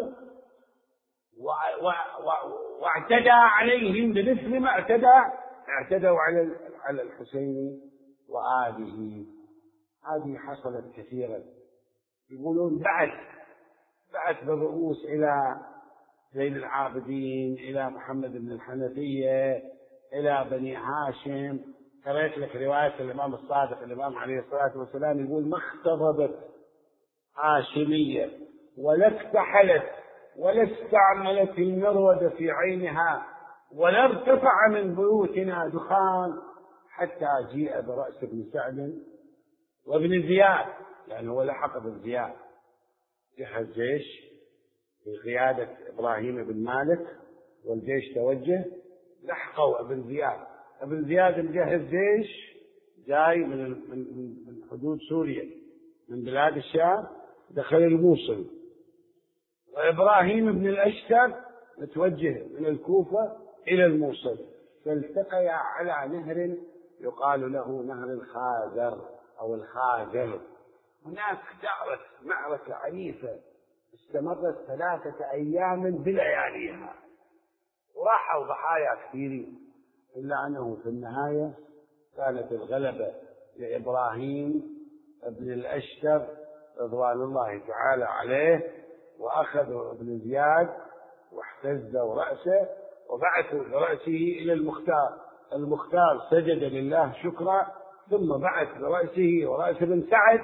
واعتدى عليهم بمثل ما اعتدى اعتدوا على على الحسين وآله. هذه حصلت كثيرا. يقولون بعث بعث بالرؤوس إلى زين العابدين، إلى محمد بن الحنفية، إلى بني هاشم. قرأت لك رواية الإمام الصادق الإمام عليه الصلاة والسلام يقول ما اختضبت هاشمية ولا اكتحلت ولا استعملت المرود في عينها ولا ارتفع من بيوتنا دخان حتى جيء برأس بن سعد وابن زياد، يعني هو لحق بن زياد، جهز جيش بقيادة إبراهيم بن مالك والجيش توجه، لحقوا ابن زياد. ابن زياد مجهز جيش جاي من من حدود سوريا من بلاد الشام دخل الموصل، وإبراهيم بن الأشتر متوجه من الكوفة إلى الموصل، فالتقيا على نهر يقال له نهر الخازر أو الخازر. هناك دارت معركة عنيفة استمرت ثلاثة أيام بلياليها، وراحوا ضحايا كثيرين، إلا أنه في النهاية كانت الغلبة لإبراهيم ابن الأشتر رضوان الله تعالى عليه، وأخذوا ابن زياد واحتزوا رأسه وبعثوا برأسه إلى المختار. المختار سجد لله شكرا، ثم بعث برأسه ورأس بن سعد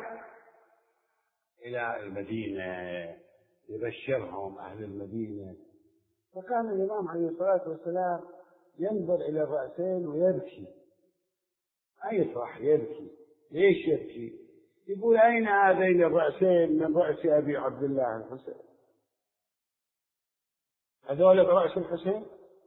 إلى المدينة يبشرهم أهل المدينة. فكان الإمام عليه الصلاة والسلام ينظر إلى الرأسين ويبكي، ما يفرح، يبكي. ليش يبكي؟ يقول أين هذين الرأسين من رأس أبي عبد الله الحسين؟ هذول برأس الحسين؟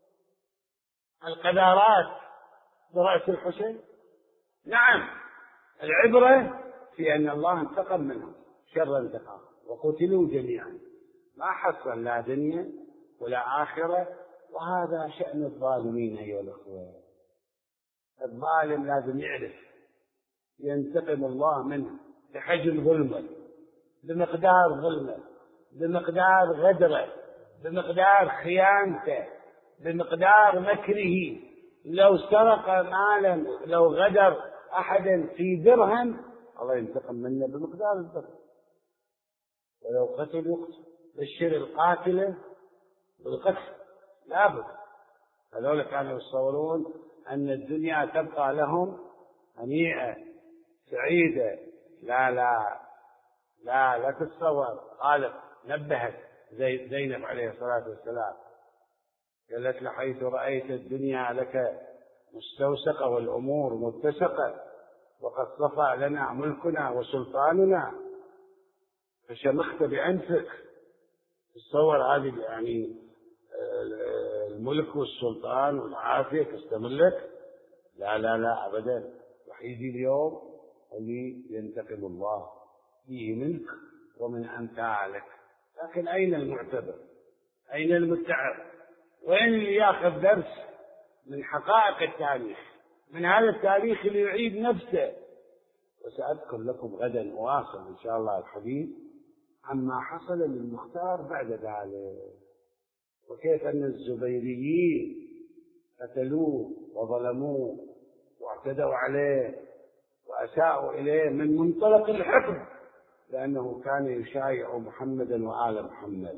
القذارات برأس الحسين؟ نعم، العبرة في أن الله انتقم منهم شر انتقام وقتلوا جميعا، ما حصل لا دنيا ولا آخرة. وهذا شأن الظالمين أيها الأخوة. الظالم لازم يعرف ينتقم الله منه بحجم ظلمه، بمقدار ظلمه، بمقدار غدره، بمقدار خيانته، بمقدار مكره. لو سرق مالا، لو غدر أحدا في درهم، الله ينتقم منه بمقدار الدرهم. ولو قتل يقتل، بشر القاتل بالقتل لابد. هذول كانوا يتصورون أن الدنيا تبقى لهم هنيئة سعيدة. لا لا لا لا تتصور. قالت نبهت زي زينب عليه الصلاة والسلام، قالت له حيث رأيت الدنيا لك مستوسقة والأمور متسقة وقد صفى لنا ملكنا وسلطاننا فشمخت بأنفك. تصور هذه يعني الملك والسلطان والعافية تستملك؟ لا لا لا أبدا. وحيدي اليوم اللي ينتقم الله فيه منك ومن أمثالك. لكن أين المعتبر؟ أين المتعب؟ وين اللي ياخذ درس من حقائق التاريخ، من هذا التاريخ اللي يعيد نفسه؟ وسأذكر لكم غدا أواصل إن شاء الله الحديث عما حصل للمختار بعد ذلك، وكيف أن الزبيريين قتلوه وظلموه واعتدوا عليه وأساءوا إليه من منطلق الحقد، لأنه كان يشايع محمدا وآل محمد.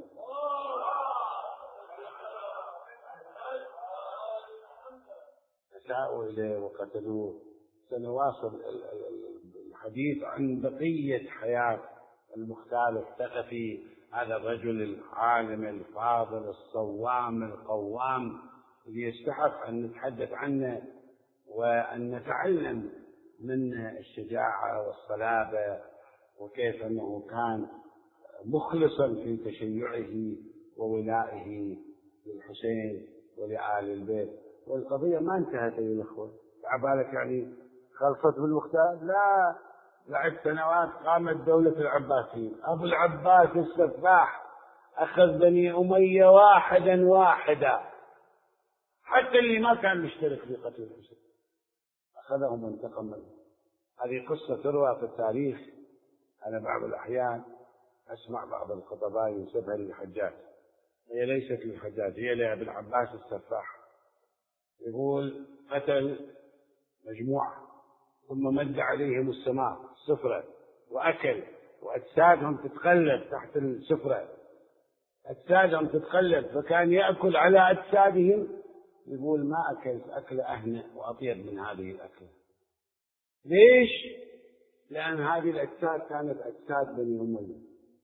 أساءوا إليه وقتلوه. سنواصل الحديث عن بقية حياة المختار الثقفي، هذا الرجل العالم الفاضل الصوام القوام اللي يستحق أن نتحدث عنه وأن نتعلم من الشجاعة والصلابة، وكيف أنه كان مخلصا في تشيعه وولائه للحسين ولآل البيت. والقضية ما انتهت أيها الأخوة. عبالك يعني خلصت بالمختار؟ لا، بعد سنوات قامت دولة العباسيين. أبو العباس السفاح أخذ بني أمية واحدا واحدا، حتى اللي ما كان مشترك في قتل الحسين أخذهم وانتقم منهم. هذه قصة تروى في التاريخ. أنا بعض الأحيان أسمع بعض الخطباء ينسبها للحجاج، هي ليست للحجاج، هي لأبي العباس السفاح. يقول قتل مجموعة ثم مد عليهم السماء السفرة وأكل، وأجسادهم تتقلب تحت السفرة، أجسادهم تتقلب، فكان يأكل على أجسادهم. يقول ما أكلت أكل أهنأ وأطيب من هذه الأكلة. ليش؟ لأن هذه الأجساد كانت أجساد بني أمية.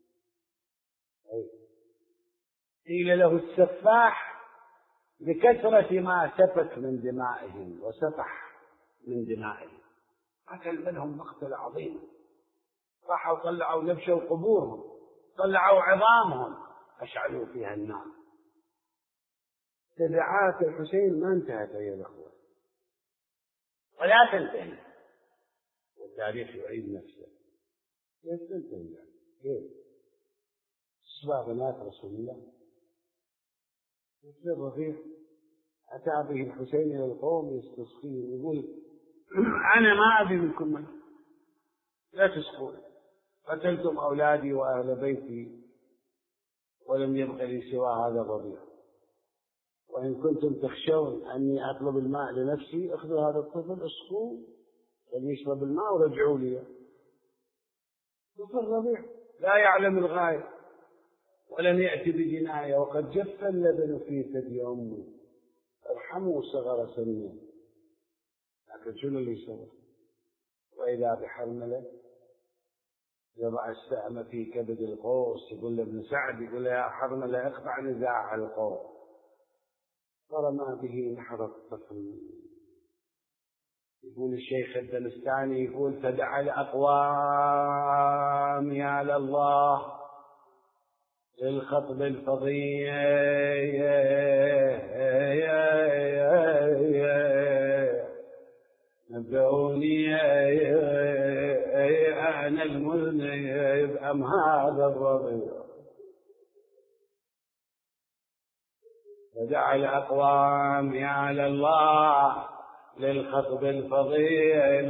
قيل له السفاح لكثرة ما سفك من دمائهم وسفح من دمائهم، قتل منهم مقتل عظيم. راحوا طلعوا نبشوا قبورهم، طلعوا عظامهم، أشعلوا فيها النار. تبعات الحسين ما انتهت أيها الأخوة ولا تنتهي، والتاريخ يعيد نفسه. كيف تنتهي يعني؟ كيف؟ أصبح بنات رسول الله مثل الرفيق أتى به الحسين إلى القوم يستسقيه، يقول أنا ما أبي منكم من لا تسقون، قتلتم أولادي وأهل بيتي ولم يبق لي سوى هذا الرضيع، وإن كنتم تخشون أني أطلب الماء لنفسي اخذوا هذا الطفل اسقوه فليشرب الماء ورجعوا لي. طفل رضيع لا يعلم الغاية ولم يأتي بجناية وقد جف اللبن في ثدي أمه، ارحموا صغر سنه. لكن شنو اللي يسوي؟ وإذا بحرملة يضع السهم في كبد القوس، يقول لابن سعد يقول يا حرملة اقطع نزاع القوس، فرمى به نحر الطفل. يقول الشيخ الدمستاني يقول فدعا الأقوام يا لله للخطب الفظيع نبئوني أنا المذنب أم هذا الرضيع. فدعا الأقوام يا لله للخطب الفظيع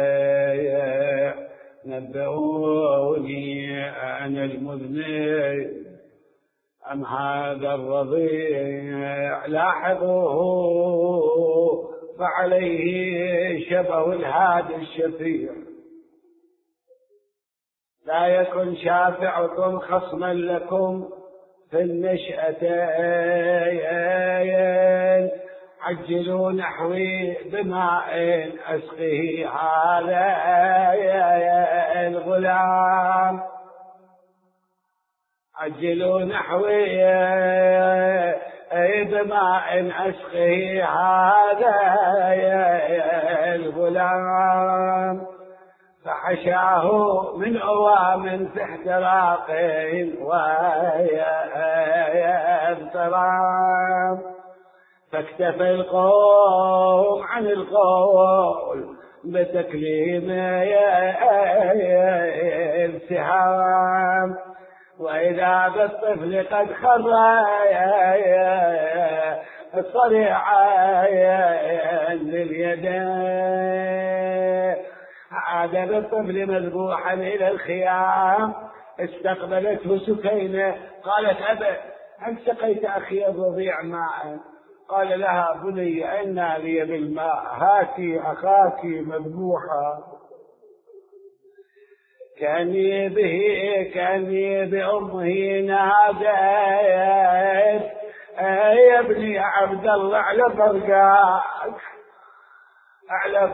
نبئوني أنا المذنب أم هذا الرضيع. لاحظوه فعليه شبه الهادي الشفيع، لا يكن شافعكم خصما لكم في النشأتين عجلوا نحوي بماء أسقه هذا الغلام، عجلوا نحوي بماء أسقه هذا الغلام. فحشاه من أوام في احتراق واضطرام، فاكتفى القوم عن القول بتكليم السهام. وإذا بالطفل قد خر صريعا لليدين عاد بالطفل مذبوحا إلى الخيام. استقبلته سكينة قالت أبا هل سقيت أخي الرضيع ماء؟ قال لها بني أنى لي بالماء، هاتي أخاك مذبوحا. كاني به كاني بأمه ناديت يا ابني عبد الله على فرقاك على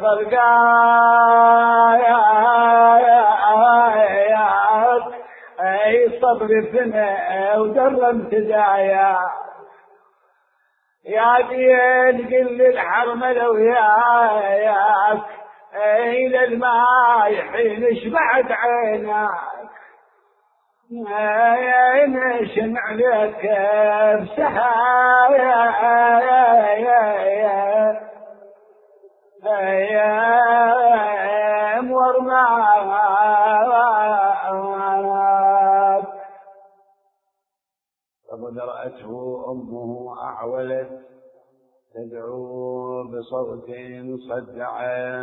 فرقاك اي صبر سنة ودرم تدايا يا دين قل للحرملة وياك إلى الماء حين شبعت عينك نشن عليك بسحايا ايام ورماك. فقد رأته أمه أعولت تدعو بصوت صدع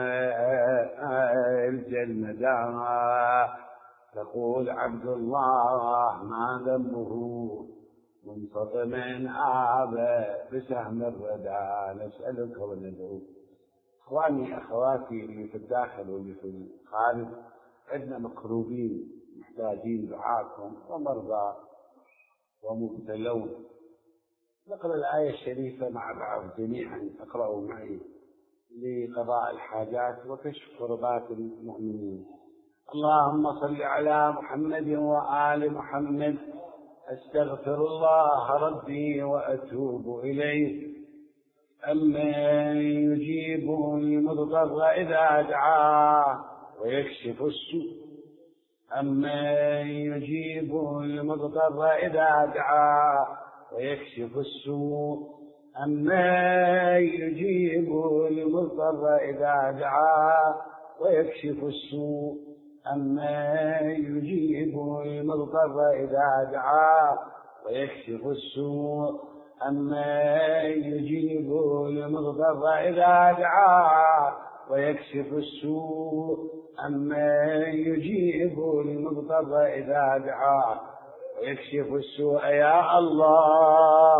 الجلمدان تقول عبد الله ما ذنبه منصدم آب بسهم الردى نسألك وندعو. إخواني أخواتي اللي في الداخل واللي في الخارج عندنا مكروبين محتاجين دعاكم ومرضى ومبتلون. نقرأ الآية الشريفة مع بعض جميعا، اقرأوا معي لقضاء الحاجات وكشف كربات المؤمنين. اللهم صل على محمد وآل محمد. استغفر الله ربي وأتوب إليه. أمن يجيب المضطر إذا دعاه ويكشف السوء أمن يجيب المضطر إذا دعاه ويكشف السوء أمن يجيب المضطر إذا دعاه ويكشف السوء أمن يجيب المضطر إذا دعاه ويكشف السوء أمن يجيب المضطر إذا دعاه ويكشف السوء أمن يجيب المضطر إذا دعاه ويكشف السوء. يا الله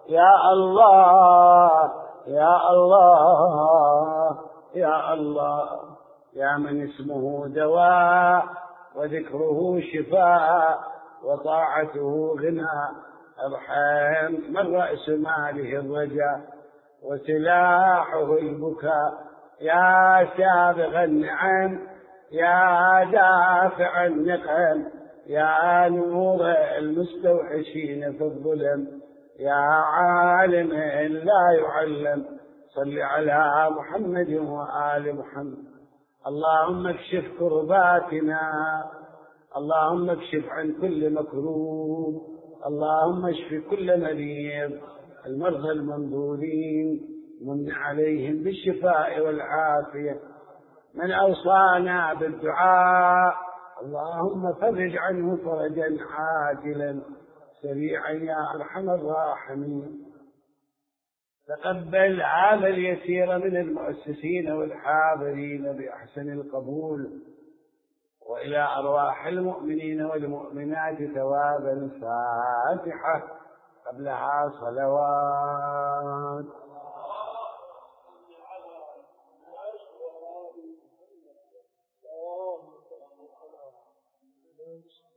يا الله يا الله يا الله، يا من اسمه دواء وذكره شفاء وطاعته غنى، ارحم من رأس ماله الرجاء وسلاحه البكاء، يا سابغ النعم يا دافع النقم، يا نور المستوحشين في الظلم، يا عالم لا يعلم، صل على محمد وآل محمد. اللهم اكشف كرباتنا، اللهم اكشف عن كل مكروب، اللهم اشف كل مريض، المرضى المنظورين من عليهم بالشفاء والعافية، من أوصانا بالدعاء اللهم فرج عنه فرجا عاجلا سريعا يا أرحم الراحمين. تقبل هذا اليسير من المؤسسين والحاضرين بأحسن القبول، وإلى أرواح المؤمنين والمؤمنات ثوابا فاتحة قبلها صلوات.